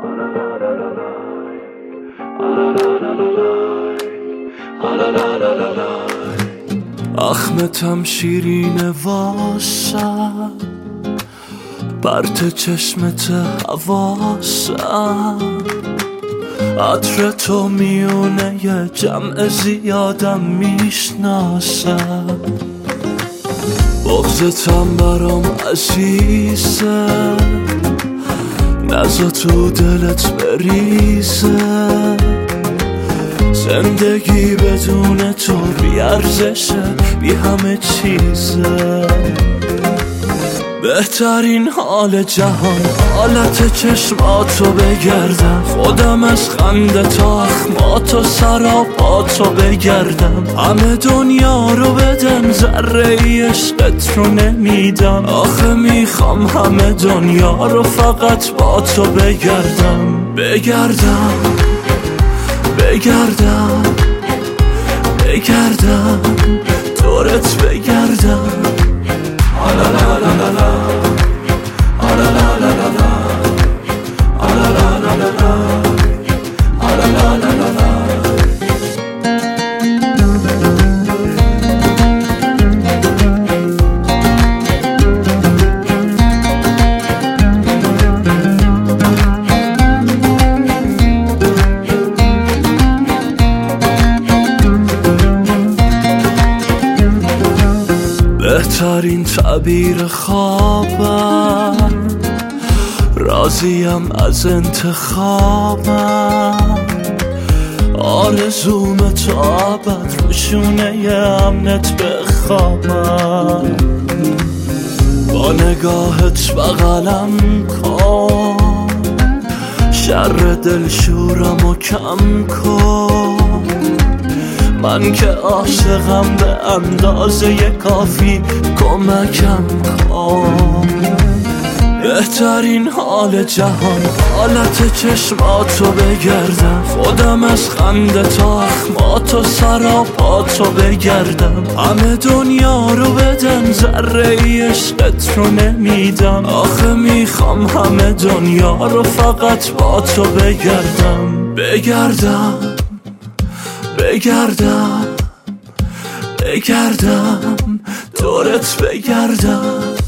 اخمتم شیرینه واسم، برت چشمت حواسم، عطر تو میونه یه جمع زیادم میشناسم، بغضتم برام عزیزه، نزا تو دلت بریزه، زندگی بدون تو بی ارزشه، بی همه چیزه، بهترین حال جهان حالت چشماتو بگردم، خودم از خنده تا اخماتو سراپاتو بگردم، همه دنیا رو بدم ذره ای عشقت رو نمیدم، آخه میخوام همه دنیا رو فقط با تو بگردم، بگردم بگردم بگردم دورت بگردم، بهترین تعبیر خوابم، راضیم از انتخابم، آرزوم تا ابد روشونه ی امنت بخوابم، با نگاهت بغلم کن، شر دلشورم و کم کن، من که عاشقم به اندازه کافی کمکم کن، بهترین حال جهان حالت چشماتو بگردم، خودم از خنده تا اخماتو سراپاتو بگردم، همه دنیا رو بدم ذره ای عشقت رو نمیدم، آخه میخوام همه دنیا رو فقط با تو بگردم، بگردم بگردم بگردم دورت بگردم.